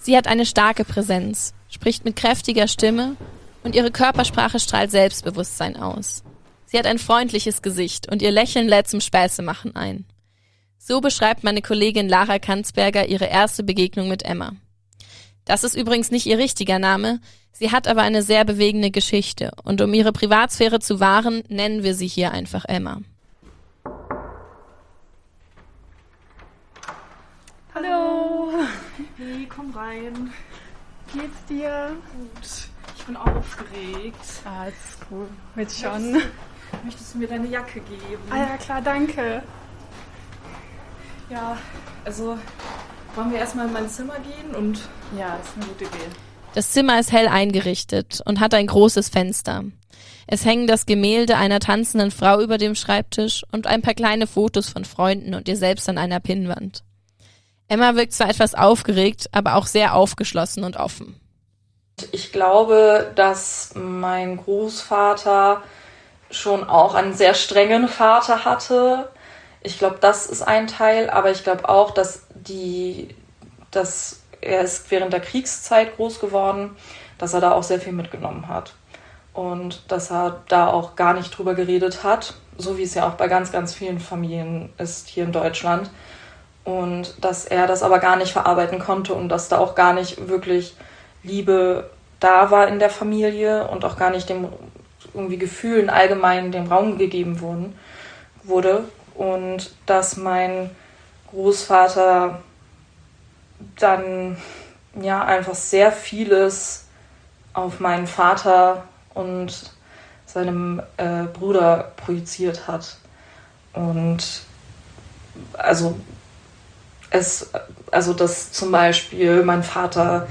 Sie hat eine starke Präsenz, spricht mit kräftiger Stimme und ihre Körpersprache strahlt Selbstbewusstsein aus. Sie hat ein freundliches Gesicht und ihr Lächeln lädt zum Späßemachen ein. So beschreibt meine Kollegin Lara Kanzberger ihre erste Begegnung mit Emma. Das ist übrigens nicht ihr richtiger Name, sie hat aber eine sehr bewegende Geschichte und um ihre Privatsphäre zu wahren, nennen wir sie hier einfach Emma. Hallo! Hey, komm rein. Wie geht's dir? Gut. Ich bin aufgeregt. Ah, ist cool. Wird schon. Möchtest du mir deine Jacke geben? Ah ja, klar, danke. Ja, also wollen wir erstmal in mein Zimmer gehen und... Ja, das ist eine gute Idee. Das Zimmer ist hell eingerichtet und hat ein großes Fenster. Es hängen das Gemälde einer tanzenden Frau über dem Schreibtisch und ein paar kleine Fotos von Freunden und ihr selbst an einer Pinnwand. Emma wirkt zwar etwas aufgeregt, aber auch sehr aufgeschlossen und offen. Ich glaube, dass mein Großvater schon auch einen sehr strengen Vater hatte. Ich glaube, das ist ein Teil, aber ich glaube auch, dass er ist während der Kriegszeit groß geworden, dass er da auch sehr viel mitgenommen hat. Und dass er da auch gar nicht drüber geredet hat, so wie es ja auch bei ganz, ganz vielen Familien ist hier in Deutschland. Und dass er das aber gar nicht verarbeiten konnte und dass da auch gar nicht wirklich Liebe da war in der Familie und auch gar nicht dem irgendwie Gefühlen allgemein dem Raum gegeben wurde. Und dass mein Großvater dann ja einfach sehr vieles auf meinen Vater und seinem Bruder projiziert hat. Und dass zum Beispiel mein Vater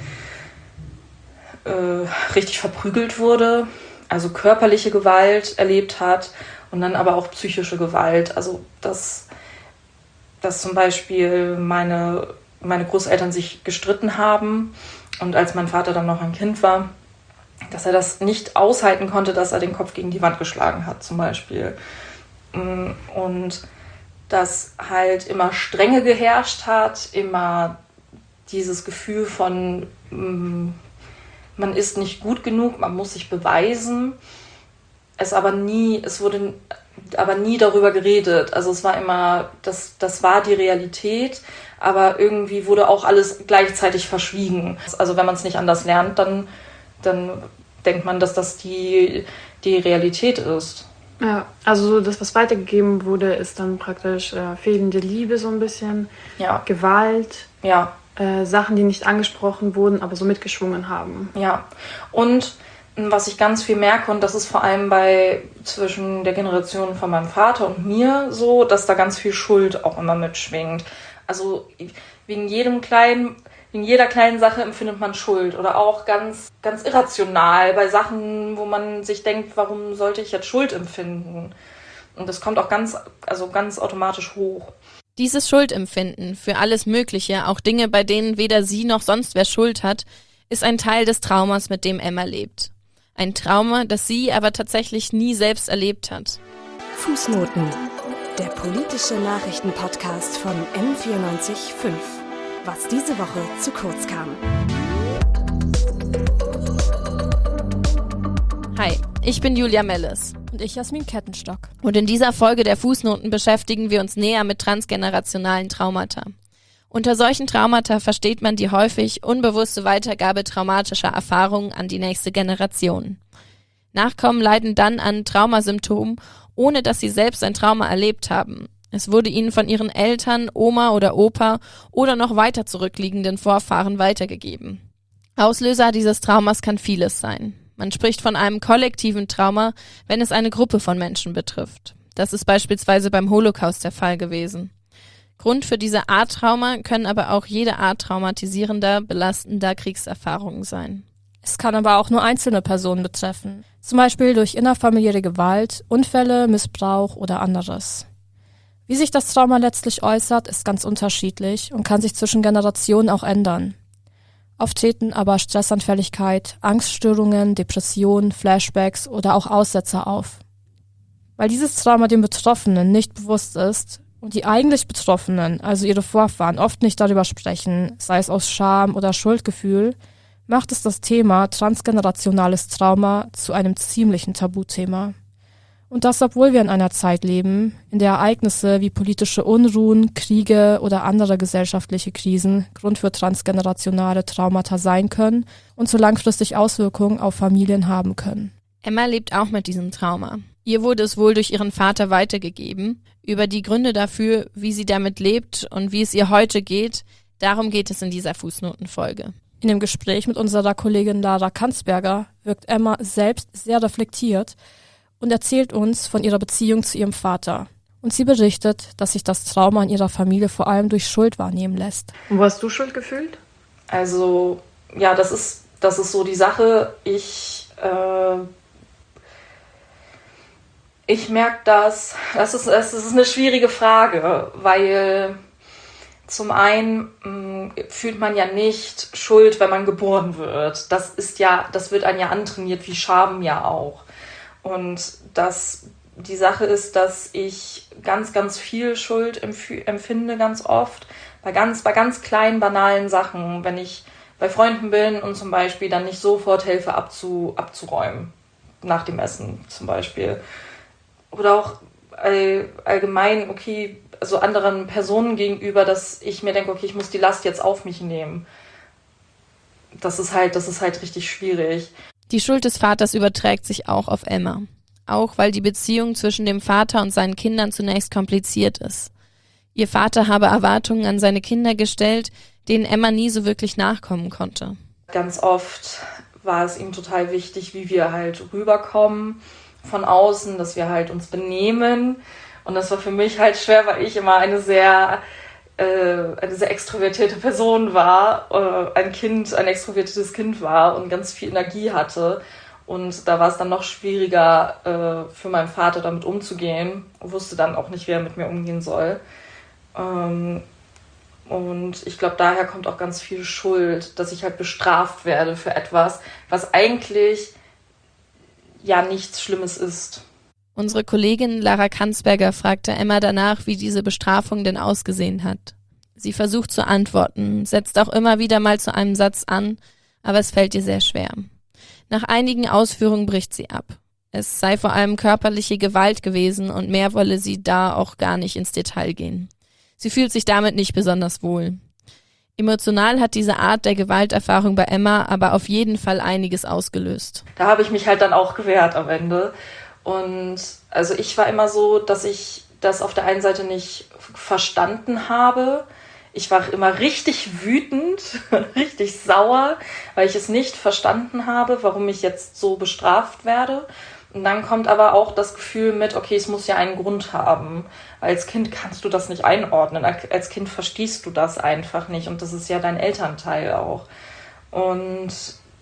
richtig verprügelt wurde, also körperliche Gewalt erlebt hat und dann aber auch psychische Gewalt. Also dass zum Beispiel meine Großeltern sich gestritten haben und als mein Vater dann noch ein Kind war, dass er das nicht aushalten konnte, dass er den Kopf gegen die Wand geschlagen hat zum Beispiel. Und dass halt immer Strenge geherrscht hat, immer dieses Gefühl von man ist nicht gut genug, man muss sich beweisen. Es wurde aber nie darüber geredet. Also es war immer, das war die Realität, aber irgendwie wurde auch alles gleichzeitig verschwiegen. Also wenn man es nicht anders lernt, dann denkt man, dass das die Realität ist. Ja, also das, was weitergegeben wurde, ist dann praktisch fehlende Liebe so ein bisschen, ja. Gewalt, ja. Sachen, die nicht angesprochen wurden, aber so mitgeschwungen haben. Ja, und was ich ganz viel merke, und das ist vor allem zwischen der Generation von meinem Vater und mir so, dass da ganz viel Schuld auch immer mitschwingt. Also wegen jeder kleinen Sache empfindet man Schuld oder auch ganz, ganz irrational bei Sachen, wo man sich denkt, warum sollte ich jetzt Schuld empfinden? Und das kommt auch ganz automatisch hoch. Dieses Schuldempfinden für alles Mögliche, auch Dinge, bei denen weder sie noch sonst wer Schuld hat, ist ein Teil des Traumas, mit dem Emma lebt. Ein Trauma, das sie aber tatsächlich nie selbst erlebt hat. Fußnoten, der politische Nachrichtenpodcast von M94.5. Was diese Woche zu kurz kam. Hi, ich bin Julia Melles. Und ich Jasmin Kettenstock. Und in dieser Folge der Fußnoten beschäftigen wir uns näher mit transgenerationalen Traumata. Unter solchen Traumata versteht man die häufig unbewusste Weitergabe traumatischer Erfahrungen an die nächste Generation. Nachkommen leiden dann an Traumasymptomen, ohne dass sie selbst ein Trauma erlebt haben. Es wurde ihnen von ihren Eltern, Oma oder Opa oder noch weiter zurückliegenden Vorfahren weitergegeben. Auslöser dieses Traumas kann vieles sein. Man spricht von einem kollektiven Trauma, wenn es eine Gruppe von Menschen betrifft. Das ist beispielsweise beim Holocaust der Fall gewesen. Grund für diese Art Trauma können aber auch jede Art traumatisierender, belastender Kriegserfahrungen sein. Es kann aber auch nur einzelne Personen betreffen, zum Beispiel durch innerfamiliäre Gewalt, Unfälle, Missbrauch oder anderes. Wie sich das Trauma letztlich äußert, ist ganz unterschiedlich und kann sich zwischen Generationen auch ändern. Oft treten aber Stressanfälligkeit, Angststörungen, Depressionen, Flashbacks oder auch Aussetzer auf. Weil dieses Trauma dem Betroffenen nicht bewusst ist, Und die eigentlich Betroffenen, also ihre Vorfahren, oft nicht darüber sprechen, sei es aus Scham oder Schuldgefühl, macht es das Thema transgenerationales Trauma zu einem ziemlichen Tabuthema. Und das, obwohl wir in einer Zeit leben, in der Ereignisse wie politische Unruhen, Kriege oder andere gesellschaftliche Krisen Grund für transgenerationale Traumata sein können und so langfristig Auswirkungen auf Familien haben können. Emma lebt auch mit diesem Trauma. Ihr wurde es wohl durch ihren Vater weitergegeben. Über die Gründe dafür, wie sie damit lebt und wie es ihr heute geht, darum geht es in dieser Fußnotenfolge. In dem Gespräch mit unserer Kollegin Lara Kanzberger wirkt Emma selbst sehr reflektiert und erzählt uns von ihrer Beziehung zu ihrem Vater. Und sie berichtet, dass sich das Trauma in ihrer Familie vor allem durch Schuld wahrnehmen lässt. Und wo hast du Schuld gefühlt? Also, ja, das ist so die Sache. Ich merke das ist eine schwierige Frage, weil zum einen fühlt man ja nicht Schuld, wenn man geboren wird. Das wird einem ja antrainiert, wie Scham ja auch. Und die Sache ist, dass ich ganz, ganz viel Schuld empfinde, ganz oft, bei ganz kleinen, banalen Sachen, wenn ich bei Freunden bin und zum Beispiel dann nicht sofort helfe abzuräumen, nach dem Essen zum Beispiel. Oder auch allgemein, okay, also anderen Personen gegenüber, dass ich mir denke, okay, ich muss die Last jetzt auf mich nehmen. Das ist halt richtig schwierig. Die Schuld des Vaters überträgt sich auch auf Emma. Auch weil die Beziehung zwischen dem Vater und seinen Kindern zunächst kompliziert ist. Ihr Vater habe Erwartungen an seine Kinder gestellt, denen Emma nie so wirklich nachkommen konnte. Ganz oft war es ihm total wichtig, wie wir halt rüberkommen von außen, dass wir halt uns benehmen. Und das war für mich halt schwer, weil ich immer eine sehr extrovertierte Person war, ein extrovertiertes Kind war und ganz viel Energie hatte. Und da war es dann noch schwieriger für meinen Vater damit umzugehen. Wusste dann auch nicht, wie er mit mir umgehen soll. Und ich glaube, daher kommt auch ganz viel Schuld, dass ich halt bestraft werde für etwas, was eigentlich ja nichts Schlimmes ist. Unsere Kollegin Lara Kanzberger fragte Emma danach, wie diese Bestrafung denn ausgesehen hat. Sie versucht zu antworten, setzt auch immer wieder mal zu einem Satz an, aber es fällt ihr sehr schwer. Nach einigen Ausführungen bricht sie ab. Es sei vor allem körperliche Gewalt gewesen und mehr wolle sie da auch gar nicht ins Detail gehen. Sie fühlt sich damit nicht besonders wohl. Emotional hat diese Art der Gewalterfahrung bei Emma aber auf jeden Fall einiges ausgelöst. Da habe ich mich halt dann auch gewehrt am Ende. Und also ich war immer so, dass ich das auf der einen Seite nicht verstanden habe. Ich war immer richtig wütend, richtig sauer, weil ich es nicht verstanden habe, warum ich jetzt so bestraft werde. Und dann kommt aber auch das Gefühl mit, okay, es muss ja einen Grund haben. Als Kind kannst du das nicht einordnen. Als Kind verstehst du das einfach nicht. Und das ist ja dein Elternteil auch. Und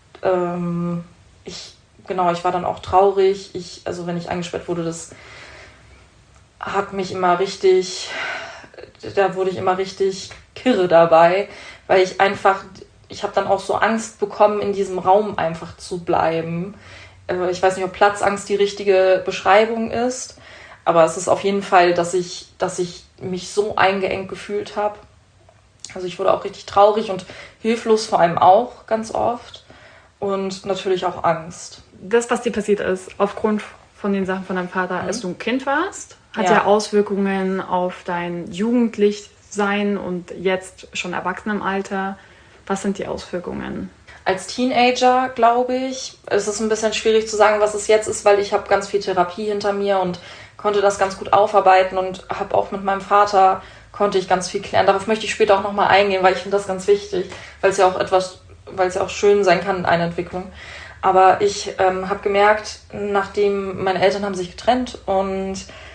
ich war dann auch traurig. Also wenn ich eingesperrt wurde, das hat mich immer richtig, da wurde ich immer richtig kirre dabei, weil ich habe dann auch so Angst bekommen, in diesem Raum einfach zu bleiben. Ich weiß nicht, ob Platzangst die richtige Beschreibung ist, aber es ist auf jeden Fall, dass ich mich so eingeengt gefühlt habe. Also ich wurde auch richtig traurig und hilflos, vor allem auch ganz oft, und natürlich auch Angst. Das, was dir passiert ist, aufgrund von den Sachen von deinem Vater, als du ein Kind warst, hat ja Auswirkungen auf dein Jugendlichsein und jetzt schon Erwachsenenalter. Was sind die Auswirkungen? Als Teenager, glaube ich, ist es ein bisschen schwierig zu sagen, was es jetzt ist, weil ich habe ganz viel Therapie hinter mir und konnte das ganz gut aufarbeiten und habe auch mit meinem Vater konnte ich ganz viel klären. Darauf möchte ich später auch nochmal eingehen, weil ich finde das ganz wichtig, weil es ja auch schön sein kann, eine Entwicklung. Aber ich habe gemerkt, nachdem meine Eltern haben sich getrennt und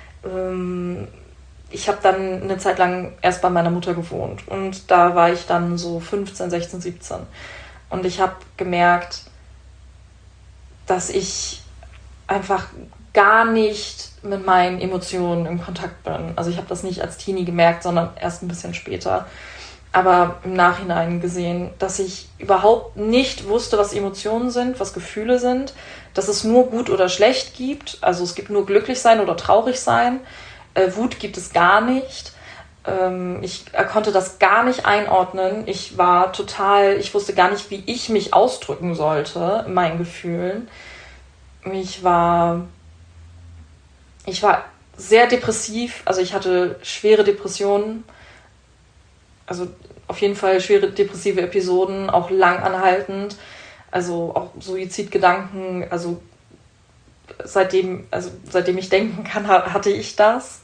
ich habe dann eine Zeit lang erst bei meiner Mutter gewohnt. Und da war ich dann so 15, 16, 17. Und ich habe gemerkt, dass ich einfach gar nicht mit meinen Emotionen in Kontakt bin. Also ich habe das nicht als Teenie gemerkt, sondern erst ein bisschen später. Aber im Nachhinein gesehen, dass ich überhaupt nicht wusste, was Emotionen sind, was Gefühle sind, dass es nur gut oder schlecht gibt. Also es gibt nur glücklich sein oder traurig sein. Wut gibt es gar nicht. Ich konnte das gar nicht einordnen. Ich wusste gar nicht, wie ich mich ausdrücken sollte in meinen Gefühlen. Ich war sehr depressiv, also ich hatte schwere Depressionen, also auf jeden Fall schwere depressive Episoden, auch lang anhaltend, also auch Suizidgedanken, also seitdem ich denken kann, hatte ich das.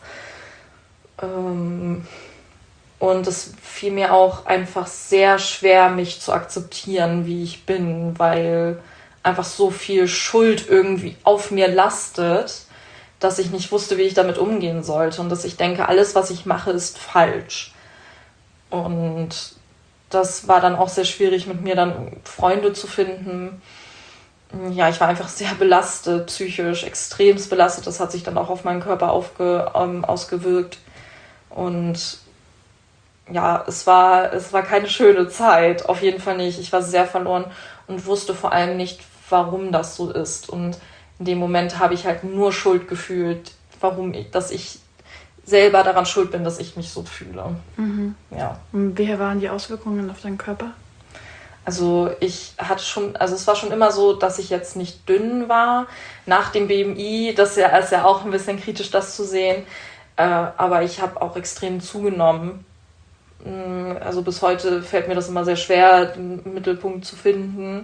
Und es fiel mir auch einfach sehr schwer, mich zu akzeptieren, wie ich bin, weil einfach so viel Schuld irgendwie auf mir lastet, dass ich nicht wusste, wie ich damit umgehen sollte und dass ich denke, alles, was ich mache, ist falsch. Und das war dann auch sehr schwierig, mit mir dann Freunde zu finden. Ja, ich war einfach sehr belastet, psychisch, extremst belastet. Das hat sich dann auch auf meinen Körper ausgewirkt. Und ja, es war keine schöne Zeit, auf jeden Fall nicht. Ich war sehr verloren und wusste vor allem nicht, warum das so ist. Und in dem Moment habe ich halt nur Schuld gefühlt, dass ich selber daran schuld bin, dass ich mich so fühle. Mhm. Ja. Und wie waren die Auswirkungen auf deinen Körper? Also es war schon immer so, dass ich jetzt nicht dünn war. Nach dem BMI, das ist ja auch ein bisschen kritisch, das zu sehen. Aber ich habe auch extrem zugenommen. Also bis heute fällt mir das immer sehr schwer, den Mittelpunkt zu finden.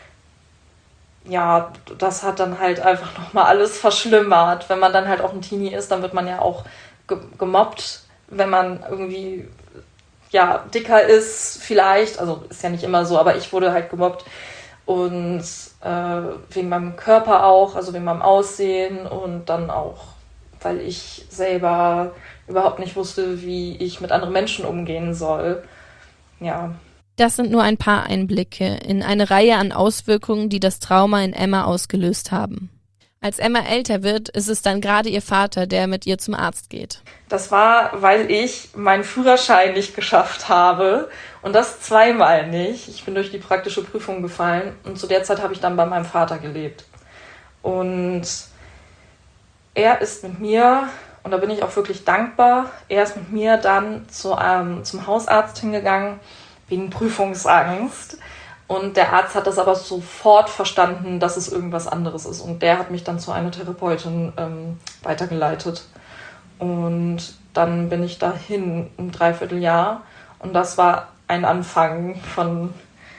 Ja, das hat dann halt einfach nochmal alles verschlimmert. Wenn man dann halt auch ein Teenie ist, dann wird man ja auch gemobbt, wenn man irgendwie dicker ist vielleicht. Also ist ja nicht immer so, aber ich wurde halt gemobbt. Und wegen meinem Körper auch, also wegen meinem Aussehen und dann auch, weil ich selber überhaupt nicht wusste, wie ich mit anderen Menschen umgehen soll. Ja. Das sind nur ein paar Einblicke in eine Reihe an Auswirkungen, die das Trauma in Emma ausgelöst haben. Als Emma älter wird, ist es dann gerade ihr Vater, der mit ihr zum Arzt geht. Das war, weil ich meinen Führerschein nicht geschafft habe und das zweimal nicht. Ich bin durch die praktische Prüfung gefallen und zu der Zeit habe ich dann bei meinem Vater gelebt. Und er ist mit mir, und da bin ich auch wirklich dankbar, er ist mit mir dann zum Hausarzt hingegangen, wegen Prüfungsangst. Und der Arzt hat das aber sofort verstanden, dass es irgendwas anderes ist. Und der hat mich dann zu einer Therapeutin weitergeleitet. Und dann bin ich dahin ein Dreivierteljahr. Und das war ein Anfang von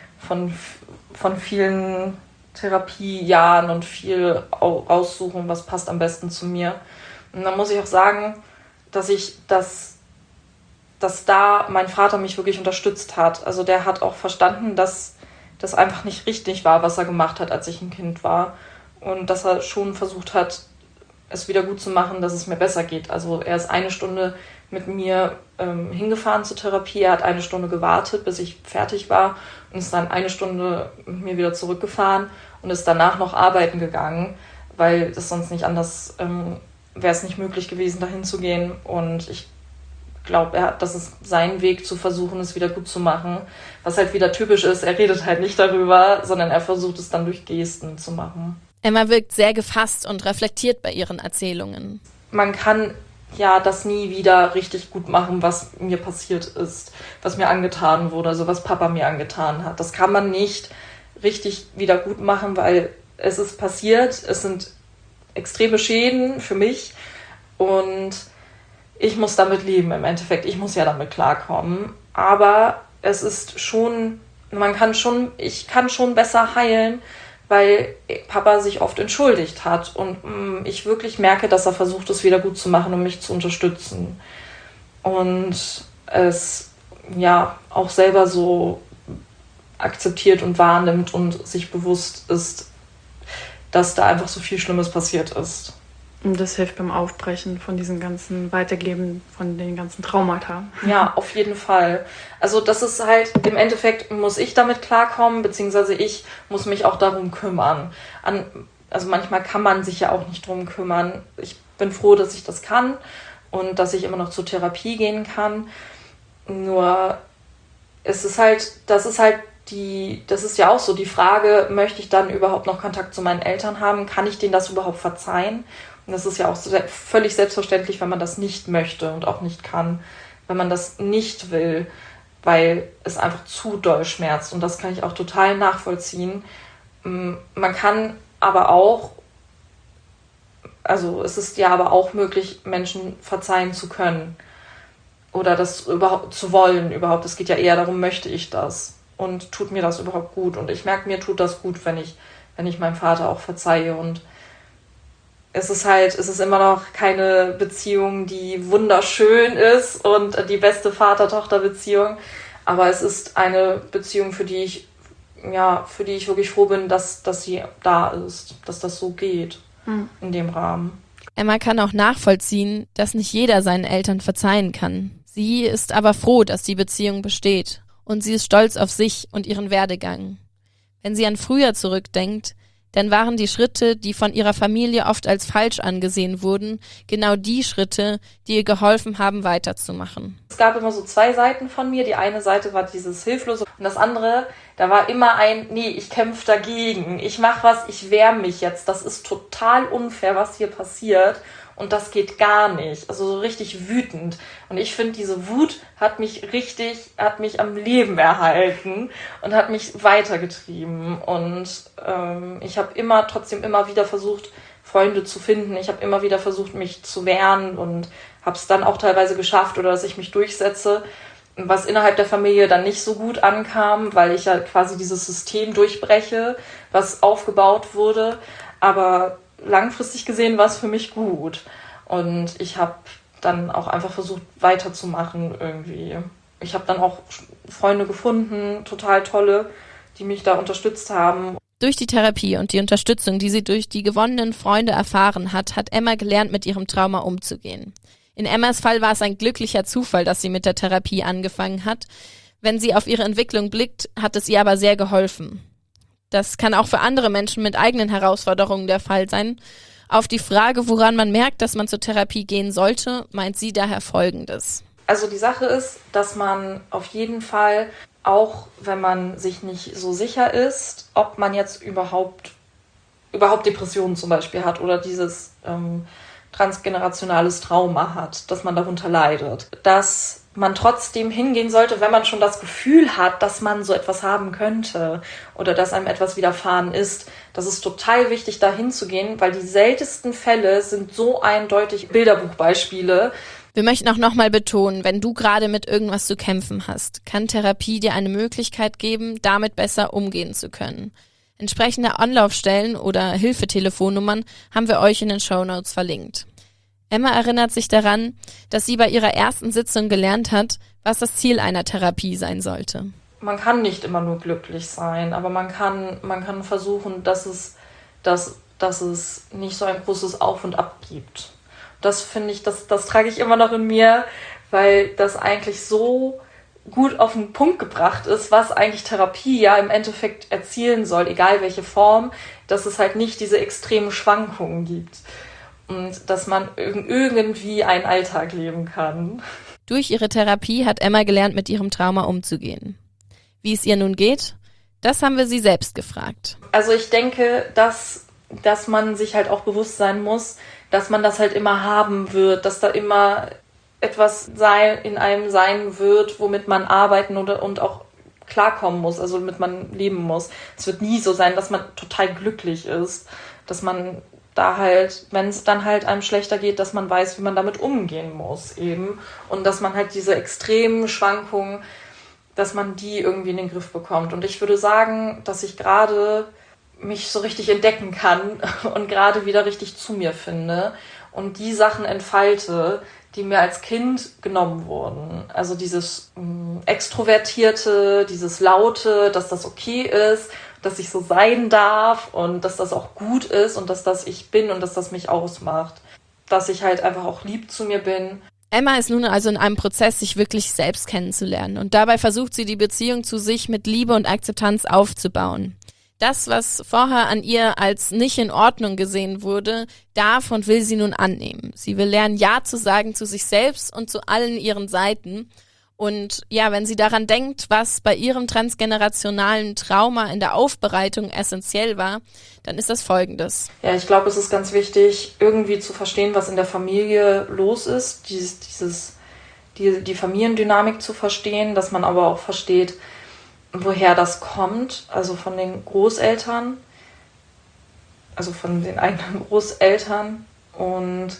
vielen Therapiejahren und viel aussuchen, was passt am besten zu mir. Und dann muss ich auch sagen, dass da mein Vater mich wirklich unterstützt hat. Also der hat auch verstanden, dass das einfach nicht richtig war, was er gemacht hat, als ich ein Kind war. Und dass er schon versucht hat, es wieder gut zu machen, dass es mir besser geht. Also er ist 1 Stunde mit mir hingefahren zur Therapie. Er hat 1 Stunde gewartet, bis ich fertig war und ist dann 1 Stunde mit mir wieder zurückgefahren und ist danach noch arbeiten gegangen, weil das sonst nicht anders wäre es nicht möglich gewesen, dahin zu gehen. Und ich glaube, das ist sein Weg zu versuchen, es wieder gut zu machen. Was halt wieder typisch ist, er redet halt nicht darüber, sondern er versucht es dann durch Gesten zu machen. Emma wirkt sehr gefasst und reflektiert bei ihren Erzählungen. Man kann ja das nie wieder richtig gut machen, was mir passiert ist, was mir angetan wurde, also was Papa mir angetan hat. Das kann man nicht richtig wieder gut machen, weil es ist passiert, es sind extreme Schäden für mich und ich muss damit leben im Endeffekt. Ich muss ja damit klarkommen. Aber es ist schon, ich kann schon besser heilen, weil Papa sich oft entschuldigt hat. Und ich wirklich merke, dass er versucht, es wieder gut zu machen, um mich zu unterstützen. Und es auch selber so akzeptiert und wahrnimmt und sich bewusst ist, dass da einfach so viel Schlimmes passiert ist. Und das hilft beim Aufbrechen von diesen ganzen Weitergeben, von den ganzen Traumata. Ja, auf jeden Fall. Also das ist halt, im Endeffekt muss ich damit klarkommen, beziehungsweise ich muss mich auch darum kümmern. Also manchmal kann man sich ja auch nicht drum kümmern. Ich bin froh, dass ich das kann und dass ich immer noch zur Therapie gehen kann. Nur das ist ja auch so die Frage, möchte ich dann überhaupt noch Kontakt zu meinen Eltern haben? Kann ich denen das überhaupt verzeihen? Und das ist ja auch völlig selbstverständlich, wenn man das nicht möchte und auch nicht kann, wenn man das nicht will, weil es einfach zu doll schmerzt. Und das kann ich auch total nachvollziehen. Man kann aber auch, also es ist ja aber auch möglich, Menschen verzeihen zu können oder das überhaupt zu wollen überhaupt. Es geht ja eher darum, möchte ich das und tut mir das überhaupt gut. Und ich merke, mir tut das gut, wenn ich meinem Vater auch verzeihe. Und es ist immer noch keine Beziehung, die wunderschön ist und die beste Vater-Tochter-Beziehung. Aber es ist eine Beziehung, für die ich wirklich froh bin, dass sie da ist, dass das so geht in dem Rahmen. Emma kann auch nachvollziehen, dass nicht jeder seinen Eltern verzeihen kann. Sie ist aber froh, dass die Beziehung besteht. Und sie ist stolz auf sich und ihren Werdegang. Wenn sie an früher zurückdenkt, dann waren die Schritte, die von ihrer Familie oft als falsch angesehen wurden, genau die Schritte, die ihr geholfen haben, weiterzumachen. Es gab immer so 2 Seiten von mir. Die eine Seite war dieses Hilflose und das andere, da war immer nee, ich kämpfe dagegen. Ich mache was, ich wehre mich jetzt. Das ist total unfair, was hier passiert. Und das geht gar nicht. Also so richtig wütend. Und ich finde, diese Wut hat mich am Leben erhalten und hat mich weitergetrieben. Und ich habe trotzdem immer wieder versucht, Freunde zu finden. Ich habe immer wieder versucht, mich zu wehren und habe es dann auch teilweise geschafft oder dass ich mich durchsetze. Was innerhalb der Familie dann nicht so gut ankam, weil ich ja quasi dieses System durchbreche, was aufgebaut wurde. Aber langfristig gesehen war es für mich gut. Und ich habe dann auch einfach versucht, weiterzumachen irgendwie. Ich habe dann auch Freunde gefunden, total tolle, die mich da unterstützt haben. Durch die Therapie und die Unterstützung, die sie durch die gewonnenen Freunde erfahren hat, hat Emma gelernt, mit ihrem Trauma umzugehen. In Emmas Fall war es ein glücklicher Zufall, dass sie mit der Therapie angefangen hat. Wenn sie auf ihre Entwicklung blickt, hat es ihr aber sehr geholfen. Das kann auch für andere Menschen mit eigenen Herausforderungen der Fall sein. Auf die Frage, woran man merkt, dass man zur Therapie gehen sollte, meint sie daher Folgendes. Also die Sache ist, dass man auf jeden Fall, auch wenn man sich nicht so sicher ist, ob man jetzt überhaupt Depressionen zum Beispiel hat oder dieses transgenerationales Trauma hat, dass man darunter leidet, dass man trotzdem hingehen sollte, wenn man schon das Gefühl hat, dass man so etwas haben könnte oder dass einem etwas widerfahren ist. Das ist total wichtig, da hinzugehen, weil die seltensten Fälle sind so eindeutig Bilderbuchbeispiele. Wir möchten auch nochmal betonen, wenn du gerade mit irgendwas zu kämpfen hast, kann Therapie dir eine Möglichkeit geben, damit besser umgehen zu können. Entsprechende Anlaufstellen oder Hilfetelefonnummern haben wir euch in den Shownotes verlinkt. Emma erinnert sich daran, dass sie bei ihrer ersten Sitzung gelernt hat, was das Ziel einer Therapie sein sollte. Man kann nicht immer nur glücklich sein, aber man kann versuchen, dass es nicht so ein großes Auf und Ab gibt. Das finde ich, das trage ich immer noch in mir, weil das eigentlich so gut auf den Punkt gebracht ist, was eigentlich Therapie ja im Endeffekt erzielen soll, egal welche Form, dass es halt nicht diese extremen Schwankungen gibt. Und dass man irgendwie einen Alltag leben kann. Durch ihre Therapie hat Emma gelernt, mit ihrem Trauma umzugehen. Wie es ihr nun geht, das haben wir sie selbst gefragt. Also ich denke, dass man sich halt auch bewusst sein muss, dass man das halt immer haben wird, dass da immer etwas in einem sein wird, womit man arbeiten und auch klarkommen muss, also womit man leben muss. Es wird nie so sein, dass man total glücklich ist, dass man da halt, wenn es dann halt einem schlechter geht, dass man weiß, wie man damit umgehen muss eben und dass man halt diese extremen Schwankungen, dass man die irgendwie in den Griff bekommt. Und ich würde sagen, dass ich gerade mich so richtig entdecken kann und gerade wieder richtig zu mir finde und die Sachen entfalte, die mir als Kind genommen wurden. Also dieses Extrovertierte, dieses Laute, dass das okay ist, dass ich so sein darf und dass das auch gut ist und dass das ich bin und dass das mich ausmacht. Dass ich halt einfach auch lieb zu mir bin. Emma ist nun also in einem Prozess, sich wirklich selbst kennenzulernen. Und dabei versucht sie, die Beziehung zu sich mit Liebe und Akzeptanz aufzubauen. Das, was vorher an ihr als nicht in Ordnung gesehen wurde, darf und will sie nun annehmen. Sie will lernen, Ja zu sagen zu sich selbst und zu allen ihren Seiten. Und ja, wenn sie daran denkt, was bei ihrem transgenerationalen Trauma in der Aufbereitung essentiell war, dann ist das Folgendes. Ja, ich glaube, es ist ganz wichtig, irgendwie zu verstehen, was in der Familie los ist, die Familiendynamik zu verstehen, dass man aber auch versteht, woher das kommt, also von den Großeltern, also von den eigenen Großeltern, und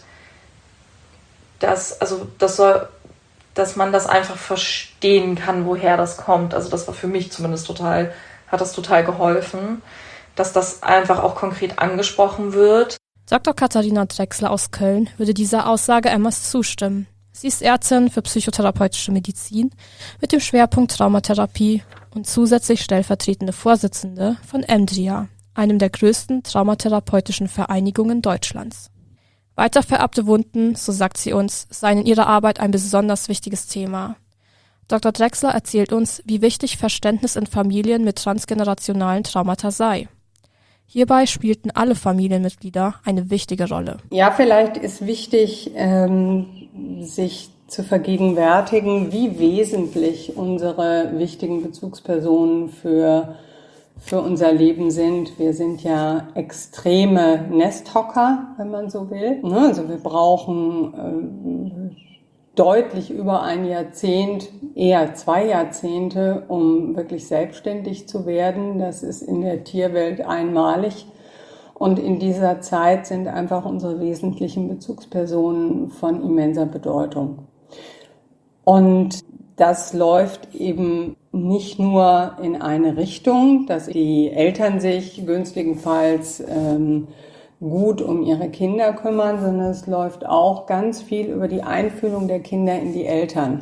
dass man das einfach verstehen kann, woher das kommt. Also das war für mich zumindest hat das total geholfen, dass das einfach auch konkret angesprochen wird. Dr. Katharina Drechsler aus Köln würde dieser Aussage Emmas zustimmen. Sie ist Ärztin für psychotherapeutische Medizin mit dem Schwerpunkt Traumatherapie und zusätzlich stellvertretende Vorsitzende von EMDRIA, einem der größten traumatherapeutischen Vereinigungen Deutschlands. Weiter vererbte Wunden, so sagt sie uns, seien in ihrer Arbeit ein besonders wichtiges Thema. Dr. Drechsler erzählt uns, wie wichtig Verständnis in Familien mit transgenerationalen Traumata sei. Hierbei spielten alle Familienmitglieder eine wichtige Rolle. Ja, vielleicht ist wichtig, sich zu vergegenwärtigen, wie wesentlich unsere wichtigen Bezugspersonen für unser Leben sind. Wir sind ja extreme Nesthocker, wenn man so will. Also wir brauchen deutlich über ein Jahrzehnt, eher 2 Jahrzehnte, um wirklich selbstständig zu werden. Das ist in der Tierwelt einmalig. Und in dieser Zeit sind einfach unsere wesentlichen Bezugspersonen von immenser Bedeutung. Und das läuft eben nicht nur in eine Richtung, dass die Eltern sich günstigenfalls gut um ihre Kinder kümmern, sondern es läuft auch ganz viel über die Einfühlung der Kinder in die Eltern.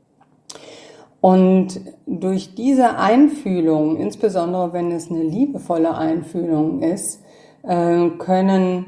Und durch diese Einfühlung, insbesondere wenn es eine liebevolle Einfühlung ist, können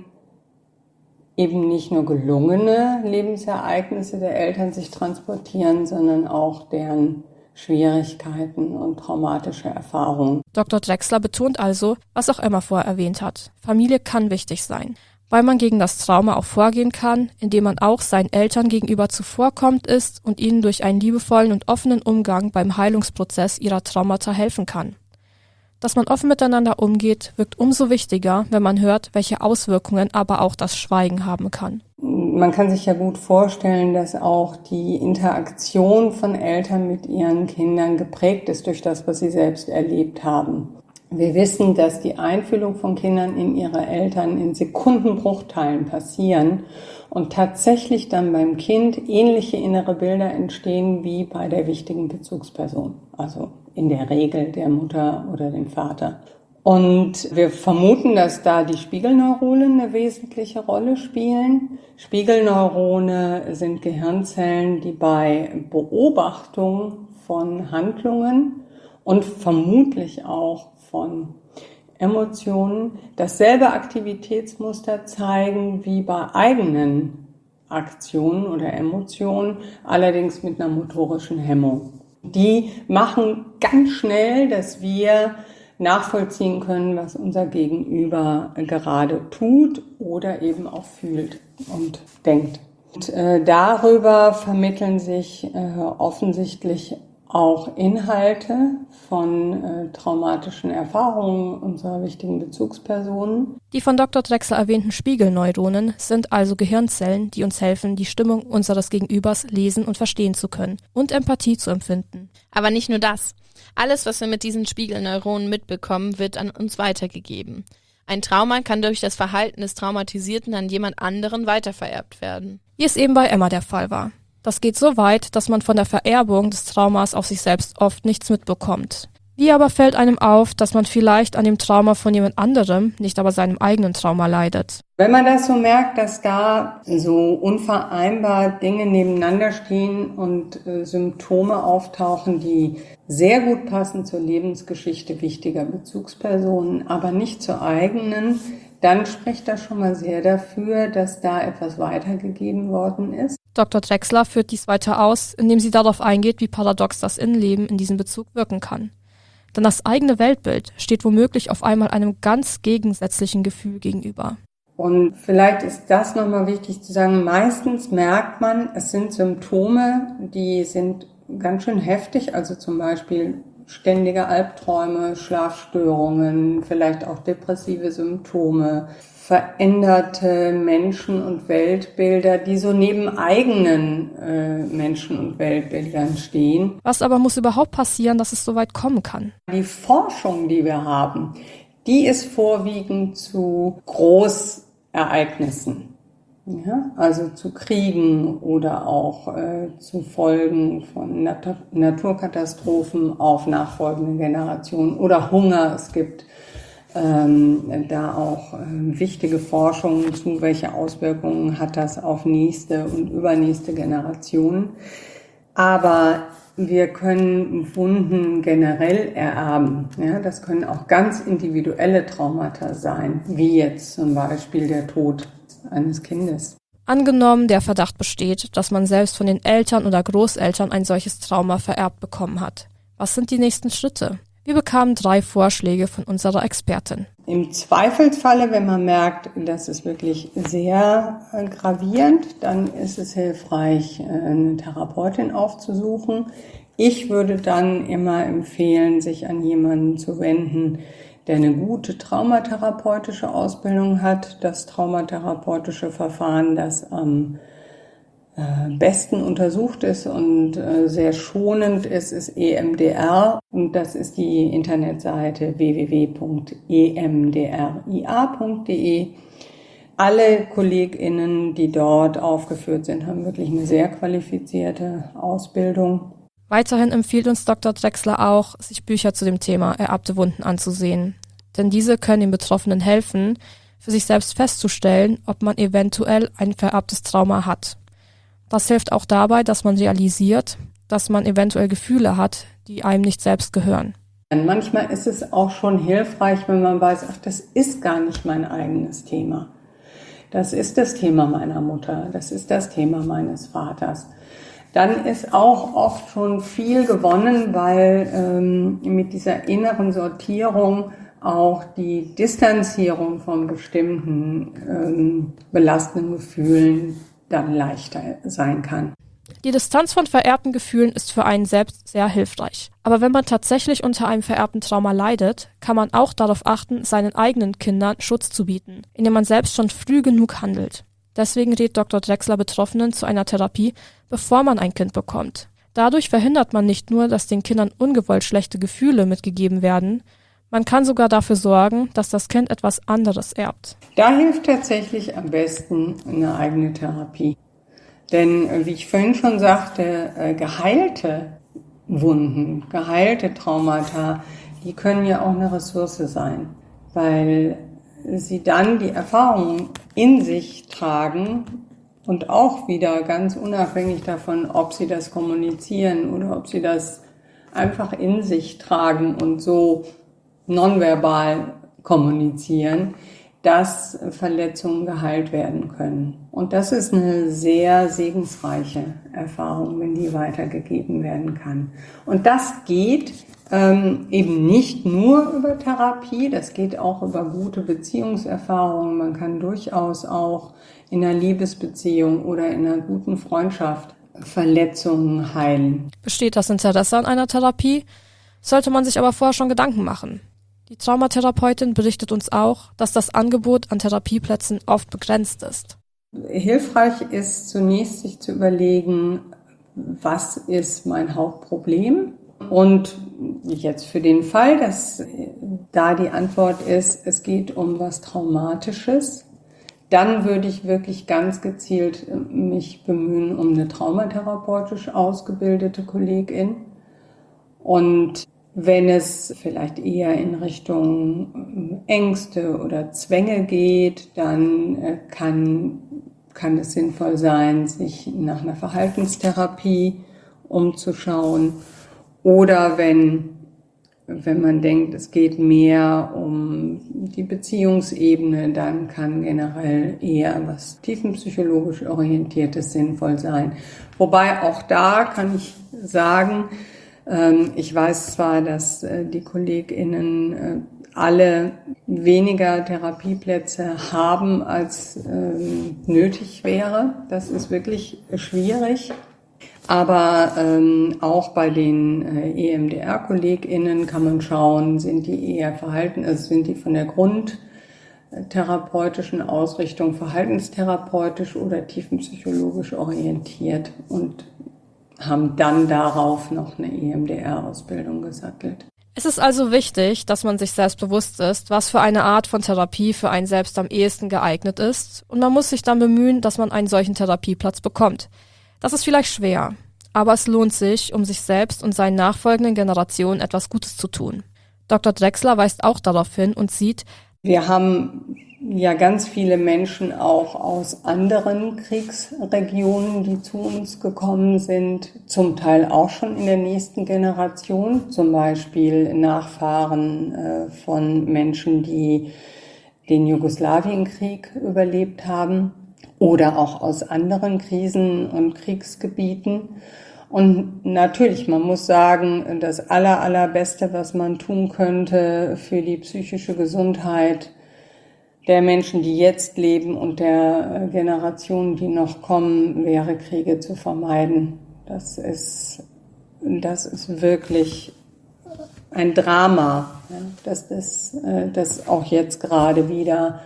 eben nicht nur gelungene Lebensereignisse der Eltern sich transportieren, sondern auch deren Schwierigkeiten und traumatische Erfahrungen. Dr. Drechsler betont also, was auch Emma vorher erwähnt hat. Familie kann wichtig sein, weil man gegen das Trauma auch vorgehen kann, indem man auch seinen Eltern gegenüber zuvorkommt ist und ihnen durch einen liebevollen und offenen Umgang beim Heilungsprozess ihrer Traumata helfen kann. Dass man offen miteinander umgeht, wirkt umso wichtiger, wenn man hört, welche Auswirkungen aber auch das Schweigen haben kann. Man kann sich ja gut vorstellen, dass auch die Interaktion von Eltern mit ihren Kindern geprägt ist durch das, was sie selbst erlebt haben. Wir wissen, dass die Einfühlung von Kindern in ihre Eltern in Sekundenbruchteilen passieren und tatsächlich dann beim Kind ähnliche innere Bilder entstehen wie bei der wichtigen Bezugsperson, also in der Regel der Mutter oder dem Vater. Und wir vermuten, dass da die Spiegelneuronen eine wesentliche Rolle spielen. Spiegelneurone sind Gehirnzellen, die bei Beobachtung von Handlungen und vermutlich auch von Emotionen dasselbe Aktivitätsmuster zeigen wie bei eigenen Aktionen oder Emotionen, allerdings mit einer motorischen Hemmung. Die machen ganz schnell, dass wir nachvollziehen können, was unser Gegenüber gerade tut oder eben auch fühlt und denkt. Und darüber vermitteln sich offensichtlich auch Inhalte von traumatischen Erfahrungen unserer wichtigen Bezugspersonen. Die von Dr. Drechsler erwähnten Spiegelneuronen sind also Gehirnzellen, die uns helfen, die Stimmung unseres Gegenübers lesen und verstehen zu können und Empathie zu empfinden. Aber nicht nur das. Alles, was wir mit diesen Spiegelneuronen mitbekommen, wird an uns weitergegeben. Ein Trauma kann durch das Verhalten des Traumatisierten an jemand anderen weitervererbt werden. Wie es eben bei Emma der Fall war. Das geht so weit, dass man von der Vererbung des Traumas auf sich selbst oft nichts mitbekommt. Wie aber fällt einem auf, dass man vielleicht an dem Trauma von jemand anderem, nicht aber seinem eigenen Trauma leidet? Wenn man das so merkt, dass da so unvereinbar Dinge nebeneinander stehen und Symptome auftauchen, die sehr gut passen zur Lebensgeschichte wichtiger Bezugspersonen, aber nicht zur eigenen, dann spricht das schon mal sehr dafür, dass da etwas weitergegeben worden ist. Dr. Drechsler führt dies weiter aus, indem sie darauf eingeht, wie paradox das Innenleben in diesem Bezug wirken kann. Denn das eigene Weltbild steht womöglich auf einmal einem ganz gegensätzlichen Gefühl gegenüber. Und vielleicht ist das nochmal wichtig zu sagen, meistens merkt man, es sind Symptome, die sind ganz schön heftig, also zum Beispiel ständige Albträume, Schlafstörungen, vielleicht auch depressive Symptome, veränderte Menschen- und Weltbilder, die so neben eigenen Menschen- und Weltbildern stehen. Was aber muss überhaupt passieren, dass es so weit kommen kann? Die Forschung, die wir haben, die ist vorwiegend zu Großereignissen. Ja, also zu Kriegen oder auch zu Folgen von Naturkatastrophen auf nachfolgende Generationen oder Hunger. Es gibt da auch wichtige Forschungen zu, welche Auswirkungen hat das auf nächste und übernächste Generationen. Aber wir können Wunden generell ererben. Ja, das können auch ganz individuelle Traumata sein, wie jetzt zum Beispiel der Tod eines Kindes. Angenommen, der Verdacht besteht, dass man selbst von den Eltern oder Großeltern ein solches Trauma vererbt bekommen hat. Was sind die nächsten Schritte? Wir bekamen 3 Vorschläge von unserer Expertin. Im Zweifelsfalle, wenn man merkt, das ist wirklich sehr gravierend, dann ist es hilfreich, eine Therapeutin aufzusuchen. Ich würde dann immer empfehlen, sich an jemanden zu wenden, der eine gute traumatherapeutische Ausbildung hat. Das traumatherapeutische Verfahren, das am besten untersucht ist und sehr schonend ist, ist EMDR. Und das ist die Internetseite www.emdria.de. Alle KollegInnen, die dort aufgeführt sind, haben wirklich eine sehr qualifizierte Ausbildung. Weiterhin empfiehlt uns Dr. Drechsler auch, sich Bücher zu dem Thema ererbte Wunden anzusehen. Denn diese können den Betroffenen helfen, für sich selbst festzustellen, ob man eventuell ein vererbtes Trauma hat. Das hilft auch dabei, dass man realisiert, dass man eventuell Gefühle hat, die einem nicht selbst gehören. Manchmal ist es auch schon hilfreich, wenn man weiß, ach, das ist gar nicht mein eigenes Thema. Das ist das Thema meiner Mutter, das ist das Thema meines Vaters. Dann ist auch oft schon viel gewonnen, weil mit dieser inneren Sortierung auch die Distanzierung von bestimmten belastenden Gefühlen dann leichter sein kann. Die Distanz von vererbten Gefühlen ist für einen selbst sehr hilfreich. Aber wenn man tatsächlich unter einem vererbten Trauma leidet, kann man auch darauf achten, seinen eigenen Kindern Schutz zu bieten, indem man selbst schon früh genug handelt. Deswegen rät Dr. Drechsler Betroffenen zu einer Therapie, bevor man ein Kind bekommt. Dadurch verhindert man nicht nur, dass den Kindern ungewollt schlechte Gefühle mitgegeben werden, man kann sogar dafür sorgen, dass das Kind etwas anderes erbt. Da hilft tatsächlich am besten eine eigene Therapie. Denn wie ich vorhin schon sagte, geheilte Wunden, geheilte Traumata, die können ja auch eine Ressource sein, weil sie dann die Erfahrungen in sich tragen und auch wieder ganz unabhängig davon, ob sie das kommunizieren oder ob sie das einfach in sich tragen und so nonverbal kommunizieren, dass Verletzungen geheilt werden können. Und das ist eine sehr segensreiche Erfahrung, wenn die weitergegeben werden kann. Und das geht eben nicht nur über Therapie, das geht auch über gute Beziehungserfahrungen. Man kann durchaus auch in einer Liebesbeziehung oder in einer guten Freundschaft Verletzungen heilen. Besteht das Interesse an einer Therapie, sollte man sich aber vorher schon Gedanken machen. Die Traumatherapeutin berichtet uns auch, dass das Angebot an Therapieplätzen oft begrenzt ist. Hilfreich ist zunächst, sich zu überlegen, was ist mein Hauptproblem? Und jetzt für den Fall, dass da die Antwort ist, es geht um was Traumatisches, dann würde ich wirklich ganz gezielt mich bemühen um eine traumatherapeutisch ausgebildete Kollegin. Und wenn es vielleicht eher in Richtung Ängste oder Zwänge geht, dann kann es sinnvoll sein, sich nach einer Verhaltenstherapie umzuschauen. Oder wenn man denkt, es geht mehr um die Beziehungsebene, dann kann generell eher was tiefenpsychologisch Orientiertes sinnvoll sein. Wobei auch da kann ich sagen, ich weiß zwar, dass die KollegInnen alle weniger Therapieplätze haben, als nötig wäre. Das ist wirklich schwierig. Aber auch bei den EMDR-KollegInnen kann man schauen, sind die eher sind die von der grundtherapeutischen Ausrichtung verhaltenstherapeutisch oder tiefenpsychologisch orientiert und haben dann darauf noch eine EMDR-Ausbildung gesattelt. Es ist also wichtig, dass man sich selbst bewusst ist, was für eine Art von Therapie für einen selbst am ehesten geeignet ist, und man muss sich dann bemühen, dass man einen solchen Therapieplatz bekommt. Das ist vielleicht schwer, aber es lohnt sich, um sich selbst und seinen nachfolgenden Generationen etwas Gutes zu tun. Dr. Drechsler weist auch darauf hin und sieht, wir haben ja ganz viele Menschen auch aus anderen Kriegsregionen, die zu uns gekommen sind, zum Teil auch schon in der nächsten Generation, zum Beispiel Nachfahren von Menschen, die den Jugoslawienkrieg überlebt haben oder auch aus anderen Krisen und Kriegsgebieten. Und natürlich, man muss sagen, das Allerbeste, was man tun könnte für die psychische Gesundheit der Menschen, die jetzt leben und der Generationen, die noch kommen, wäre, Kriege zu vermeiden. Das ist wirklich ein Drama, ja, dass auch jetzt gerade wieder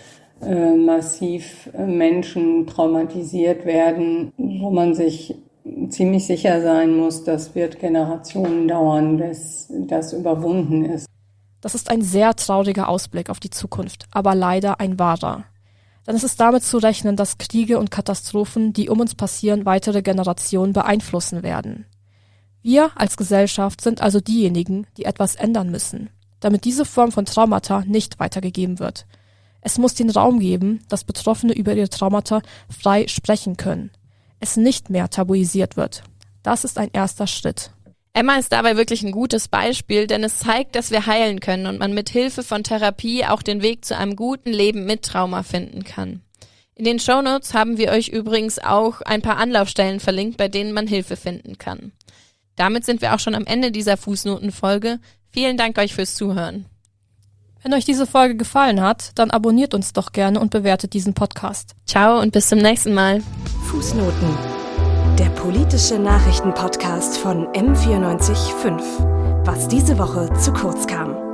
massiv Menschen traumatisiert werden, wo man sich ziemlich sicher sein muss, das wird Generationen dauern, bis das überwunden ist. das ist ein sehr trauriger Ausblick auf die Zukunft, aber leider ein wahrer. Denn es ist damit zu rechnen, dass Kriege und Katastrophen, die um uns passieren, weitere Generationen beeinflussen werden. Wir als Gesellschaft sind also diejenigen, die etwas ändern müssen, damit diese Form von Traumata nicht weitergegeben wird. Es muss den Raum geben, dass Betroffene über ihre Traumata frei sprechen können. Es nicht mehr tabuisiert wird. Das ist ein erster Schritt. Emma ist dabei wirklich ein gutes Beispiel, denn es zeigt, dass wir heilen können und man mit Hilfe von Therapie auch den Weg zu einem guten Leben mit Trauma finden kann. In den Shownotes haben wir euch übrigens auch ein paar Anlaufstellen verlinkt, bei denen man Hilfe finden kann. Damit sind wir auch schon am Ende dieser Fußnotenfolge. Vielen Dank euch fürs Zuhören. Wenn euch diese Folge gefallen hat, dann abonniert uns doch gerne und bewertet diesen Podcast. Ciao und bis zum nächsten Mal. Fußnoten. Der politische Nachrichtenpodcast von M94.5. Was diese Woche zu kurz kam.